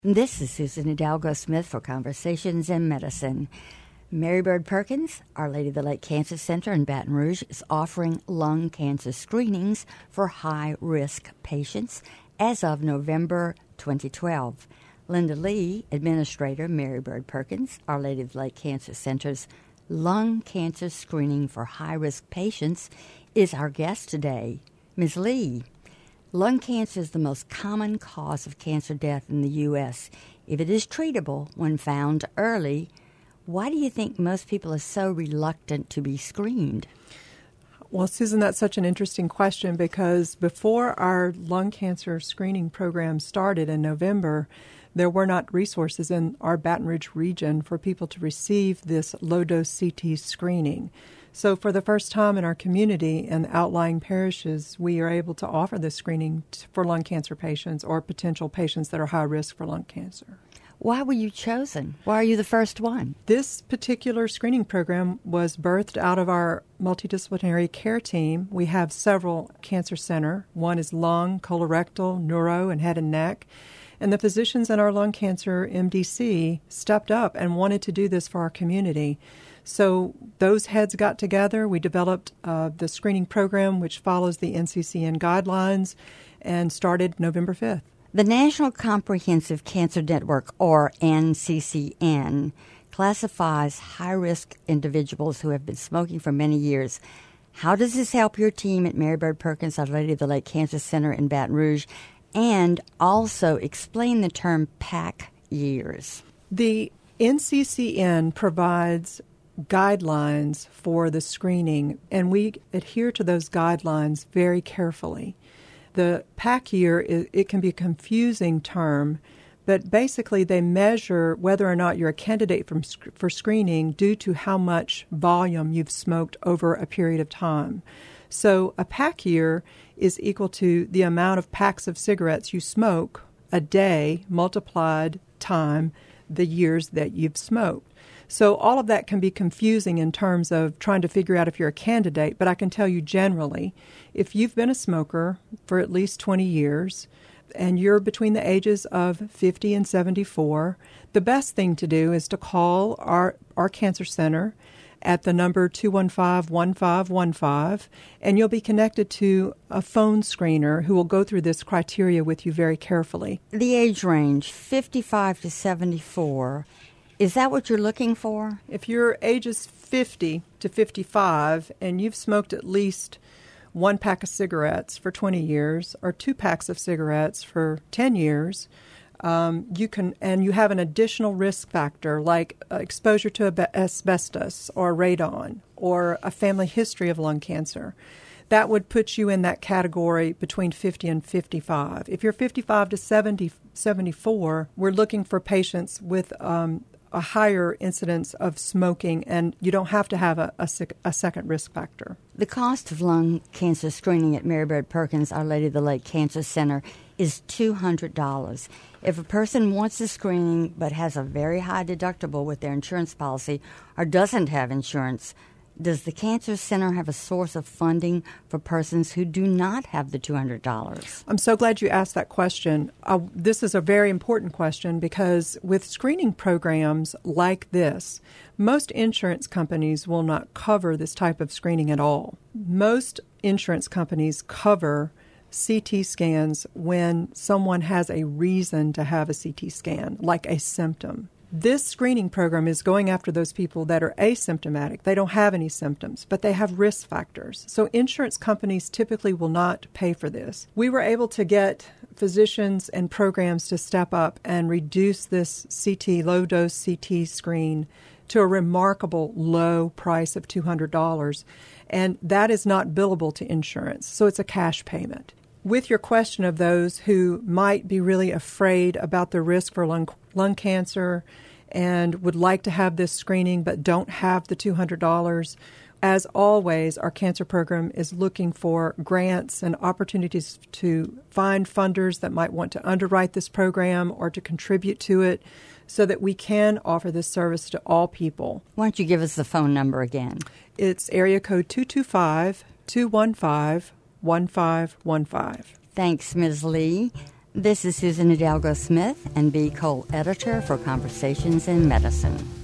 This is Susan Hidalgo Smith for Conversations in Medicine. Mary Bird Perkins, Our Lady of the Lake Cancer Center in Baton Rouge, is offering lung cancer screenings for high-risk patients as of November 2012. Linda Lee, Administrator, Mary Bird Perkins, Our Lady of the Lake Cancer Center's lung cancer screening for high-risk patients, is our guest today. Ms. Lee, lung cancer is the most common cause of cancer death in the U.S. If it is treatable when found early, why do you think most people are so reluctant to be screened? Well, Susan, that's such an interesting question because before our lung cancer screening program started in November, there were not resources in our Baton Rouge region for people to receive this low-dose CT screening. So for the first time in our community and outlying parishes, we are able to offer this screening for lung cancer patients or potential patients that are high risk for lung cancer. Why were you chosen? Why are you the first one? This particular screening program was birthed out of our multidisciplinary care team. We have several cancer centers. One is lung, colorectal, neuro, and head and neck. And the physicians in our lung cancer MDC stepped up and wanted to do this for our community. So those heads got together. We developed the screening program, which follows the NCCN guidelines, and started November 5th. The National Comprehensive Cancer Network, or NCCN, classifies high-risk individuals who have been smoking for many years. How does this help your team at Mary Bird Perkins, Our Lady of the Lake Cancer Center in Baton Rouge? And also explain the term PAC years. The NCCN provides guidelines for the screening, and we adhere to those guidelines very carefully. The PAC year, it can be a confusing term, but basically they measure whether or not you're a candidate for screening due to how much volume you've smoked over a period of time. So a PAC year is equal to the amount of packs of cigarettes you smoke a day multiplied time the years that you've smoked. So all of that can be confusing in terms of trying to figure out if you're a candidate, but I can tell you generally, if you've been a smoker for at least 20 years and you're between the ages of 50 and 74, the best thing to do is to call our cancer center at the number 215-1515, and you'll be connected to a phone screener who will go through this criteria with you very carefully. The age range, 55 to 74, is that what you're looking for? If your age is 50 to 55 and you've smoked at least one pack of cigarettes for 20 years or two packs of cigarettes for 10 years, you have an additional risk factor like exposure to asbestos or radon or a family history of lung cancer. That would put you in that category between 50 and 55. If you're 55 to 74, we're looking for patients with a higher incidence of smoking, and you don't have to have a second risk factor. The cost of lung cancer screening at Mary Bird Perkins, Our Lady of the Lake Cancer Center, is $200. If a person wants the screening but has a very high deductible with their insurance policy or doesn't have insurance, does the Cancer Center have a source of funding for persons who do not have the $200? I'm so glad you asked that question. This is a very important question because with screening programs like this, most insurance companies will not cover this type of screening at all. Most insurance companies cover CT scans when someone has a reason to have a CT scan, like a symptom. This screening program is going after those people that are asymptomatic. They don't have any symptoms, but they have risk factors. So insurance companies typically will not pay for this. We were able to get physicians and programs to step up and reduce this low-dose CT screen to a remarkable low price of $200, and that is not billable to insurance, so it's a cash payment. With your question of those who might be really afraid about the risk for lung cancer and would like to have this screening but don't have the $200, as always, our cancer program is looking for grants and opportunities to find funders that might want to underwrite this program or to contribute to it so that we can offer this service to all people. Why don't you give us the phone number again? It's area code 225-215-1515. Thanks, Ms. Lee. This is Susan Hidalgo Smith, NB Cole editor for Conversations in Medicine.